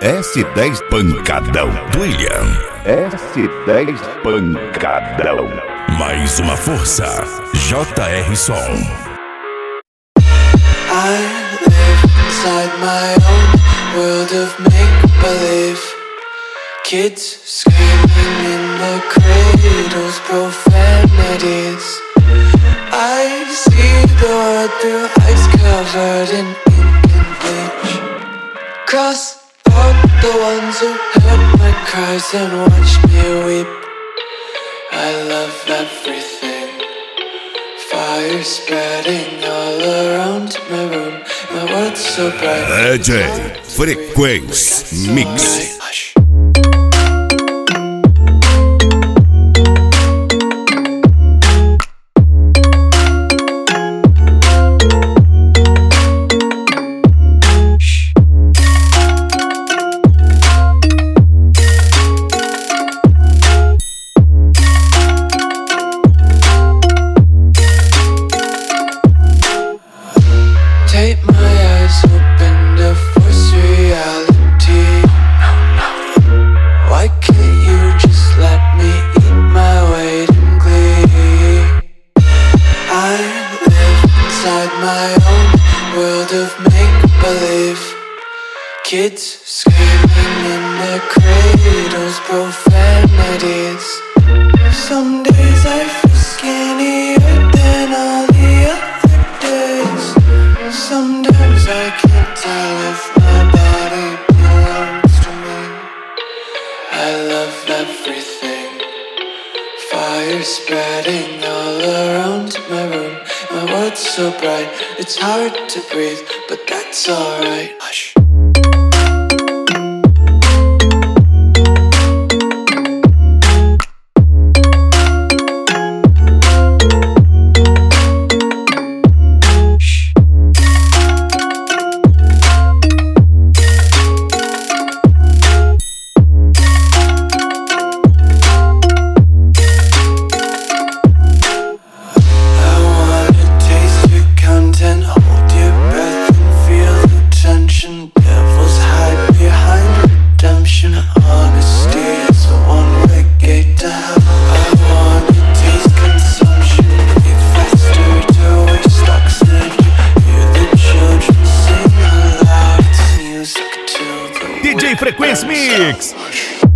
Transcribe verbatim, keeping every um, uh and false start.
S dez Pancadão do William. S dez Pancadão. Mais uma força. J R Som. I live inside my own world of make-believe. Kids screaming in the cradles, profanities. I see the world through ice covered in ink and bleach. Cross out the ones who heard my cries and watched me weep. I love everything. Fire spreading all around my room. My world's so bright. D J Frequência Mix. Take my eyes open to force reality. Why can't you just let me eat my weight in glee? I live inside my own world of make-believe. Kids screaming in their cradles, profanities. Some days I feel skinnier than all the other days. Sometimes I can't tell if my body belongs to me. I love everything. Fire spreading all around my room. My world's so bright, it's hard to breathe, but that's alright. Hush. Devils hide behind redemption. Honesty is a one-way gate to hell. I wanna taste consumption. Eat faster to waste oxygen. Hear the children sing aloud. It's music till the D J Frequência Mix. Hush.